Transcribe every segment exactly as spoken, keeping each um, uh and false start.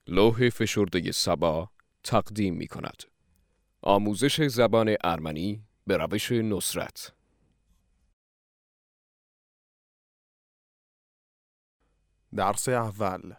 لوح فشرده سبا تقدیم می کند. آموزش زبان ارمنی به روش نصرت. درس اول.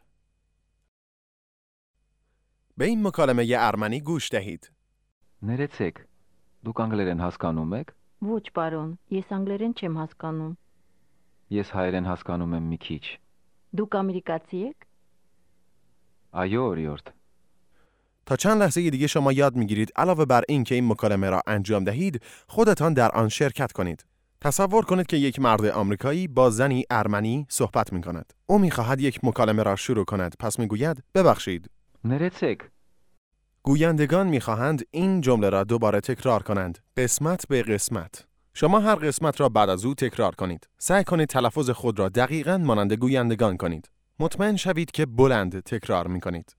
به این مکالمه ارمنی گوش دهید. Ներեցեք, դուք անգլերեն հասկանում եք? Ոչ, պարոն, ես անգլերեն չեմ հասկանում։ Ես հայերեն հասկանում եմ մի քիչ։ Դուք ամերիկացի եք։ Այո, օրիորդ։ تا چند لحظه دیگه شما یاد میگیرید علاوه بر این که این مکالمه را انجام دهید، خودتان در آن شرکت کنید. تصور کنید که یک مرد آمریکایی با زنی ارمنی صحبت می کند. او می خواهد یک مکالمه را شروع کند، پس می گوید ببخشید. Ներեցեք, گویندگان می خواهند این جمله را دوباره تکرار کنند، قسمت به قسمت. شما هر قسمت را بعد از او تکرار کنید. سعی کنید تلفظ خود را دقیقاً مانند گویندگان کنید. مطمئن شوید که بلند تکرار می کنید.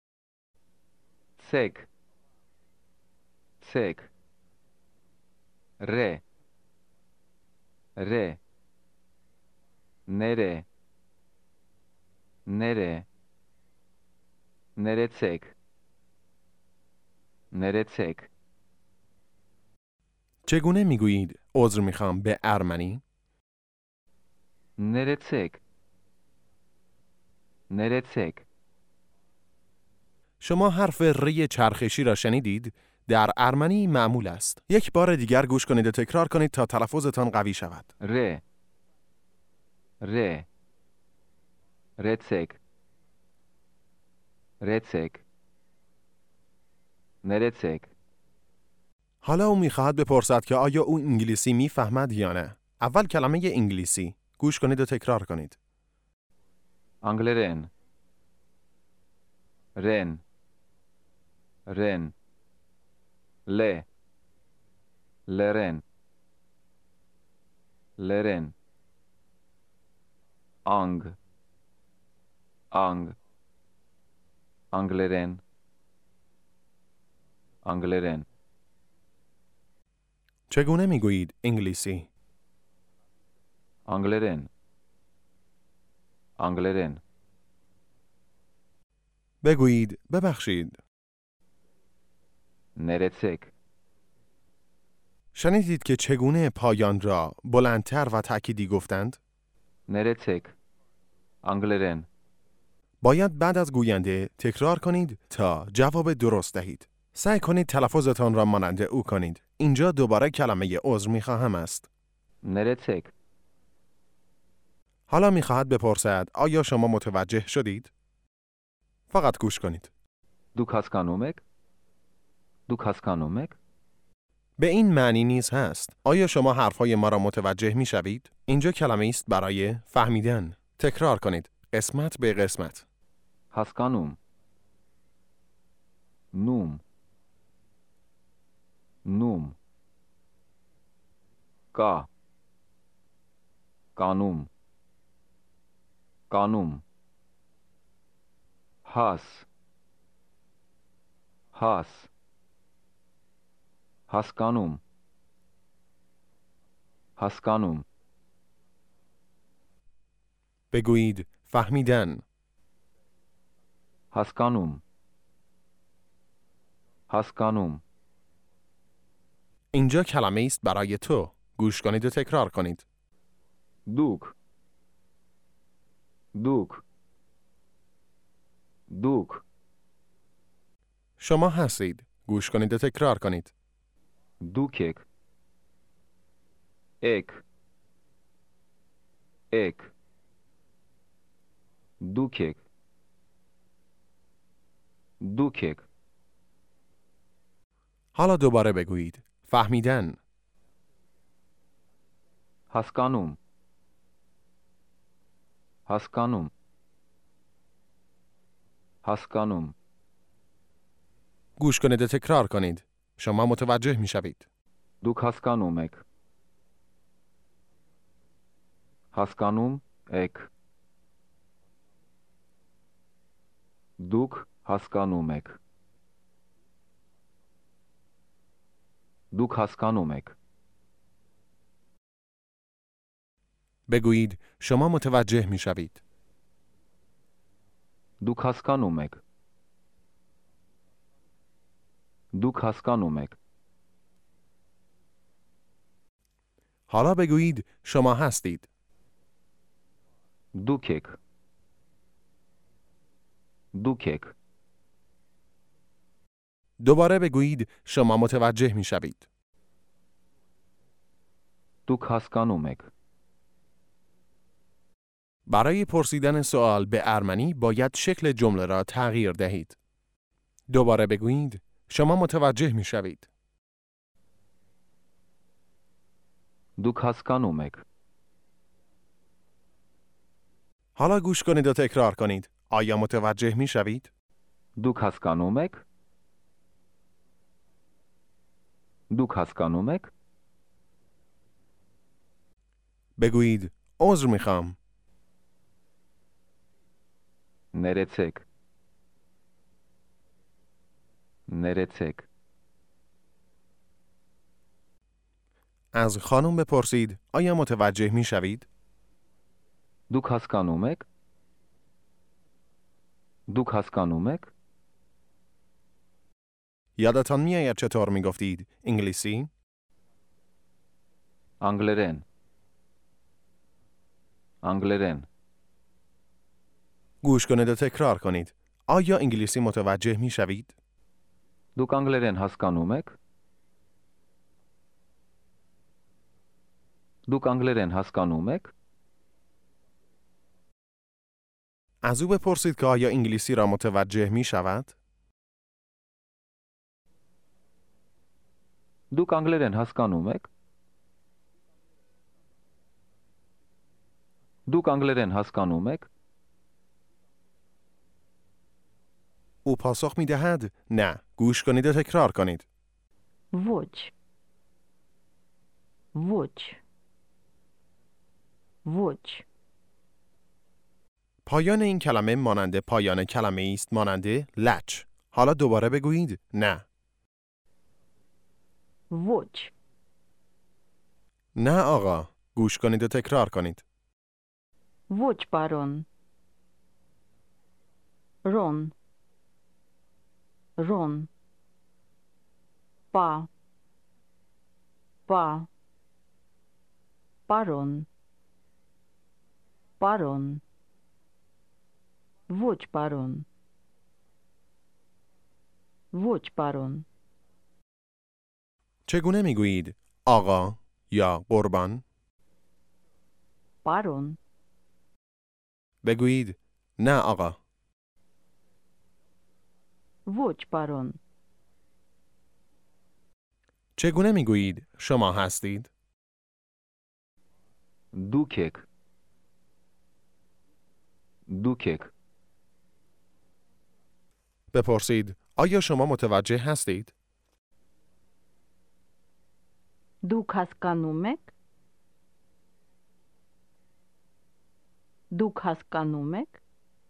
ցեք, ցեք, ռե, ռե, ներե, ներե, ներեցեք, ներեցեք. چگونه می گویید عذر می خوام به ارمنی؟ Ներեցեք, ներեցեք. شما حرف ری چرخشی را شنیدید؟ در ارمنی معمول است. یک بار دیگر گوش کنید و تکرار کنید تا تلفظتان قوی شود. رے رے رեցեք رեցեք ներեցեք. حالا او می‌خواهد بپرسد که آیا او انگلیسی می‌فهمد یا نه. اول کلمه انگلیسی. گوش کنید و تکرار کنید. անգլերեն رن رن ل لرن لرن անգ անգ անգլերեն անգլերեն. چگونه می‌گویید انگلیسی؟ անգլերեն անգլերեն. بگویید ببخشید. ներեցեք شنیدید که چگونه پایان را بلندتر و تأکیدی گفتند؟ ներեցեք անգլերեն باید بعد از گوینده تکرار کنید تا جواب درست دهید. سعی کنید تلفظتان را مانند او کنید. اینجا دوباره کلمه عذر می‌خواهم است. ներեցեք. حالا می‌خواهد بپرسد آیا شما متوجه شدید؟ فقط گوش کنید. Դուք հասկանում եք? Դուք հասկանում եք? به این معنی نیز هست. آیا شما حرفهای ما را متوجه می‌شوید؟ اینجا کلمه است برای فهمیدن. تکرار کنید. قسمت به قسمت. Հասկանում. Նում. Նում. Կա. Կանում. Կանում. Has. Has. Հասկանում. Հասկանում. بگویید فهمیدن. Հասկանում. Հասկանում. اینجا کلمه است برای تو. گوش کنید و تکرار کنید. Դուք. Դուք. Դուք. شما هستید. گوش کنید و تکرار کنید. Դուք եք. Եք. Եք. Դուք եք. Դուք եք. حالا دوباره بگویید. فهمیدن. Հասկանում. Հասկանում. Հասկանում. گوش کنید و تکرار کنید. شما متوجه می شوید. Դուք հասկանում եք. Հասկանում եք. Դուք հասկանում եք. Դուք հասկանում եք. بگویید شما متوجه می شوید. Դուք հասկանում եք. Դուք հասկանում եք։ حالا بگویید شما هستید. Դուք եք։ Դուք եք։ دوباره بگویید شما متوجه می شوید. Դուք հասկանում եք։ برای پرسیدن سوال به ارمنی باید شکل جمله را تغییر دهید. دوباره بگویید شما متوجه می شوید. Դուք հասկանում եք։ حالا گوش کنید و تکرار کنید. آیا متوجه می شوید؟ Դուք հասկանում եք։ Դուք հասկանում եք։ بگویید عذر می خوام. Ներեցեք։ Ներեցեք։ از خانم بپرسید آیا متوجه می شوید؟ Դուք հասկանում եք։ Դուք հասկանում եք։ یادتان می آید چطور می گفتید انگلیسی؟ Անգլերեն։ Անգլերեն։ گوش کنید و تکرار کنید. آیا انگلیسی متوجه می شوید؟ Դուք անգլերեն հասկանում եք։ Դուք անգլերեն հասկանում եք։ از او بپرسید که آیا انگلیسی را متوجه می شود؟ Դուք անգլերեն հասկանում եք։ Դուք անգլերեն հասկանում եք։ او پاسخ می دهد نه. گوش کنید و تکرار کنید. Ոչ. Ոչ. Ոչ. پایان این کلمه مانند پایان کلمه است مانند لچ. حالا دوباره بگویید نه. Ոչ. نه آقا. گوش کنید و تکرار کنید. Ոչ, պարոն. Ռոն. Ռոն. Պա. Պա. Պարոն. Պարոն. Ոչ, պարոն. Ոչ, պարոն. چگونه می گویید آقا یا قربان؟ Պարոն. بگویید نه آقا. Ոչ, պարոն. چگونه می گویید شما هستید؟ Դուք եք։ Դուք եք։ بپرسید آیا شما متوجه هستید؟ Դուք հասկանում եք? Դուք հասկանում եք?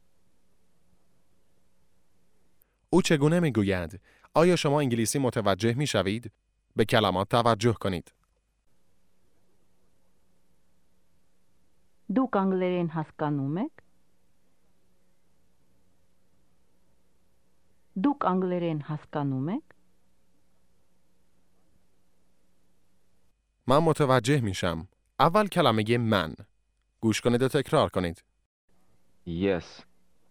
او چگونه می گوید آیا شما انگلیسی متوجه می شوید؟ به کلمات توجه کنید. Դուք անգլերեն հասկանում եք? Դուք անգլերեն հասկանում եք? من متوجه میشم. اول کلمه من. گوش کنید و تکرار کنید. Yes.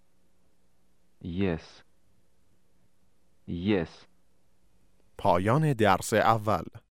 Yes. Yes. پایان درس اول.